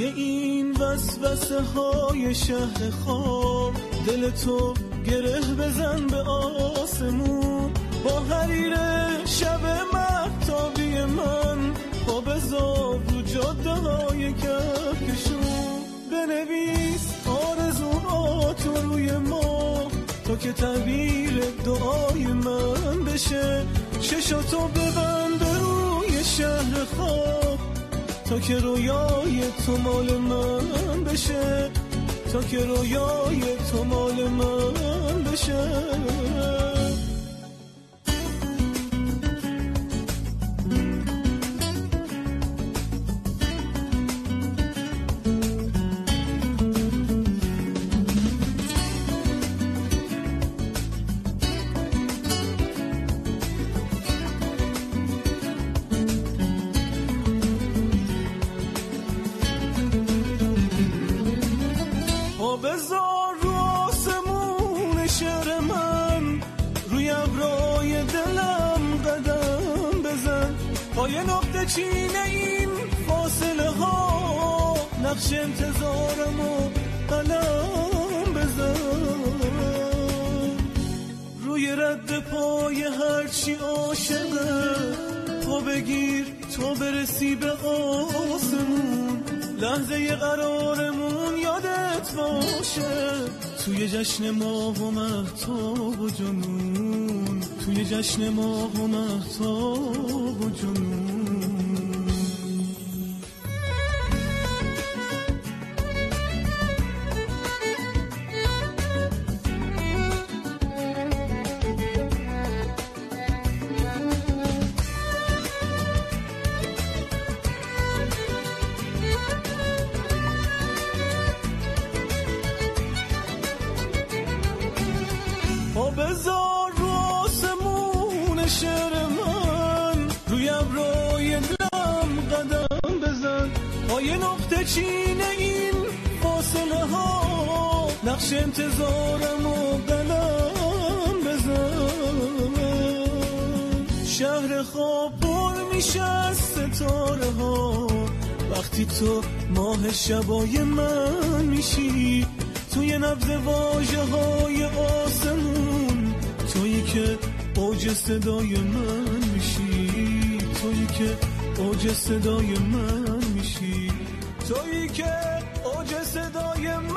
این وسوسه های شهر خواب، دل تو گره بزن به آسمون، با حریر شب مهتابی من، با بذار رو جاده های کهکشون، بنویس آرزوهاتو روی ما تا که تعبیر دعای من بشه، چشاتو ببند روی شهر خواب تا که رویای تو مال من بشه، تا که رویای تو مال من بشه. بذار رو آسمون شهر من، روی ابرای دلم قدم بزن، پای نقطه چین این فاصله ها، نقش انتظارم و قلم بزن، روی رد پای هرچی عاشقه پا بگیر تا برسی به آسمون، لحظه قرارمون یادت باشه، توی جشن ماه و مهتاب و جنون، توی جشن ماه و مهتاب و جنون. بذار رو آسمون شهر من، روی ابرای دلم قدم بزن، پای نقطه چین این فاصله ها، نقش انتظارم و قلم بزن، شهر خواب پر میشه از ستاره ها، وقتی تو ماه شبای من میشی، توی نبض واژه های آسمون، تویی که اوج صدای من میشی، تویی که اوج صدای من میشی، تویی که اوج صدای من